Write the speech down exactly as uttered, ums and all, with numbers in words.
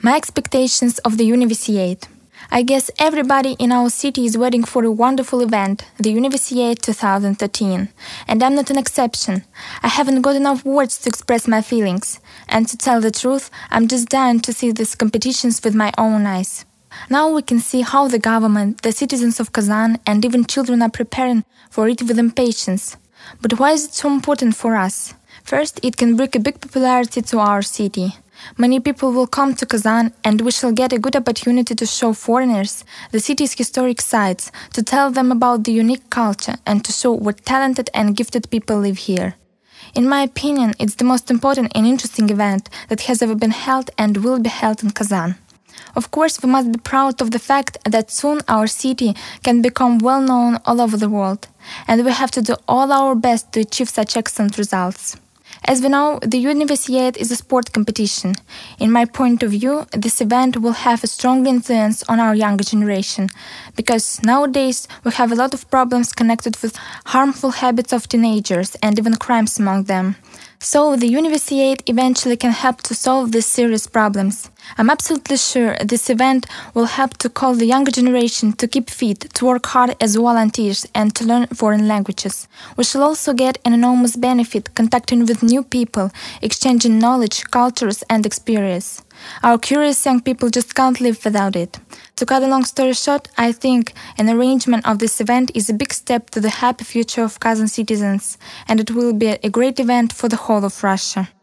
My expectations of the Universiade. I guess everybody in our city is waiting for a wonderful event, the Universiade twenty thirteen, and I'm not an exception. I haven't got enough words to express my feelings, and to tell the truth, I'm just dying to see these competitions with my own eyes. Now we can see how the government, the citizens of Kazan, and even children are preparing for it with impatience. But why is it so important for us? First, it can bring a big popularity to our city. Many people will come to Kazan, and we shall get a good opportunity to show foreigners the city's historic sites, to tell them about the unique culture, and to show what talented and gifted people live here. In my opinion, it's the most important and interesting event that has ever been held and will be held in Kazan. Of course, we must be proud of the fact that soon our city can become well known all over the world, and we have to do all our best to achieve such excellent results. As we know, the Universiade is a sport competition. In my point of view, this event will have a strong influence on our younger generation, because nowadays we have a lot of problems connected with harmful habits of teenagers and even crimes among them. So the Universiade eventually can help to solve these serious problems. I'm absolutely sure this event will help to call the younger generation to keep fit, to work hard as volunteers, and to learn foreign languages. We shall also get an enormous benefit contacting with new people, exchanging knowledge, cultures, and experience. Our curious young people just can't live without it. To cut a long story short, I think an arrangement of this event is a big step to the happy future of Kazan citizens, and it will be a great event for the whole of Russia.